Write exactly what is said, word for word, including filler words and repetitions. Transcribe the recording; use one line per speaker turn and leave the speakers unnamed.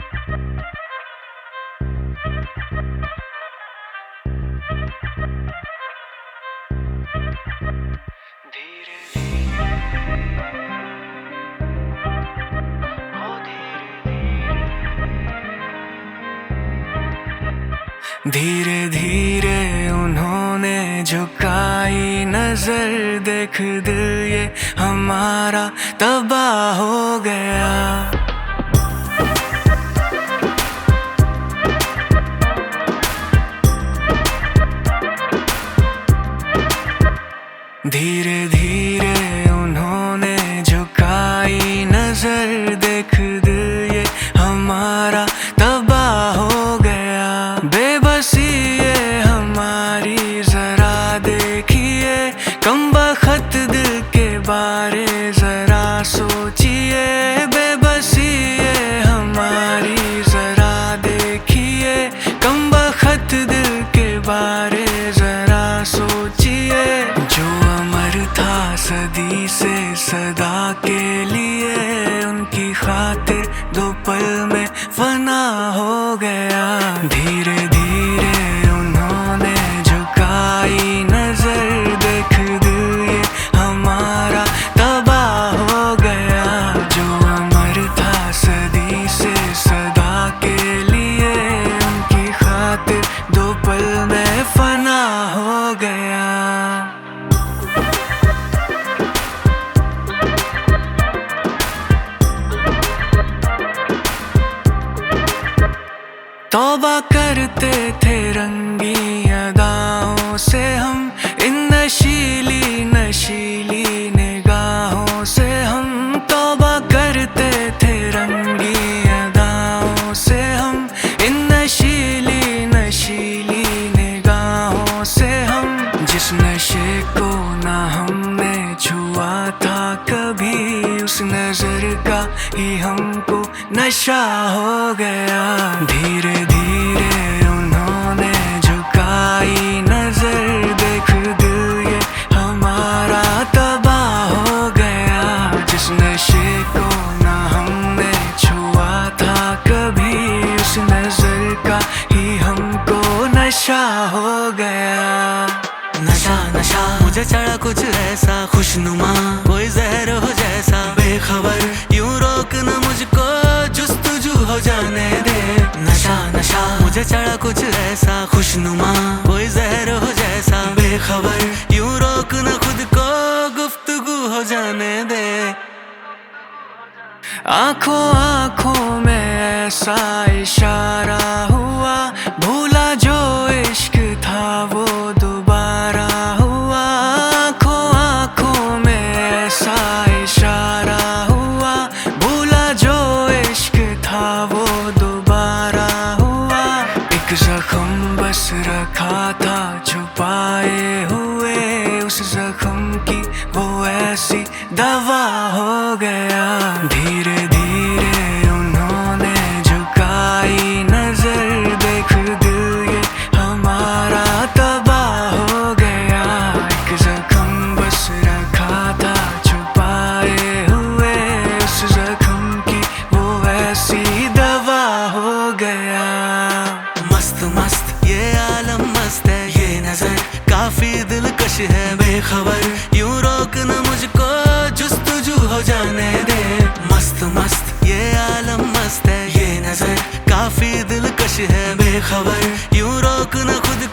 धीरे धीरे उन्होंने झुकाई नजर, देख दिल ये हमारा तबाह हो गया। धीरे धीरे उन्होंने झुकाई नजर, देख दिल ये हमारा तबाह हो गया। बेबसी ये हमारी जरा देखिए, कमबख्त दिल के बारे जरा सोचिए। बेबसी ये हमारी जरा देखिए, कमबख्त दिल के बारे जरा सोचिए। जो अमर था सदी से सदा के लिए, उनकी खातिर दो पल में फना हो गया। धीरे धीरे उन्होंने झुकाई नजर, देख दिल ये हमारा तबाह हो गया। जो अमर था सदी से सदा के लिए, उनकी खातिर दो पल में फना हो गया। तौबा करते थे रंगी अदाओं से हम, इन नशीली नशीली निगाहों से हम। तौबा करते थे रंगी अदाओं से हम, इन नशीली नशीली निगाहों से हम। जिस नशे को ना हमने छुआ था कभी, उस नजर का ही हमको नशा हो गया। धीरे धीरे उन्होंने झुकाई नजर, देख दिल ये हमारा तबाह हो गया। जिस नशे को ना हमने छुआ था कभी, उस नजर का ही हमको नशा हो गया।
नशा नशा मुझे चढ़ा कुछ ऐसा, खुशनुमा कोई जहर हो जैसा। बेखबर यूं रोक न मुझको, जुस्तजू हो जाने दे। नशा नशा मुझे चढ़ा कुछ ऐसा, खुशनुमा कोई जहर हो जैसा। बेखबर यूं रोक न खुद को, गुफ्तगू हो जाने दे।
आंखों आंखों में ऐसा इशारा हुआ, भूला जो इश्क था वो दोबारा हुआ। आंखों आंखों में ऐसा इशारा हुआ, भूला जो इश्क था वो दोबारा हुआ। एक जख्म बस रखा था छुपाए हुए, उस जख्म की वो ऐसी दवा हो गया। धीरे धीरे उन्होंने झुकाई नजर, देख दिल ये हमारा तबाह हो गया। एक जख्म बस रखा था छुपाए हुए, उस जख्म की वो ऐसी दवा हो गया।
मस्त मस्त ये आलम मस्त है, ये नजर काफी दिलकश है। बेखबर यूं रोक न मुझको, जुस्तजू हो जाने दे। मस्त मस्त ये आलम मस्त है, ये नजर काफी दिलकश है। बेखबर यूं रोक न खुद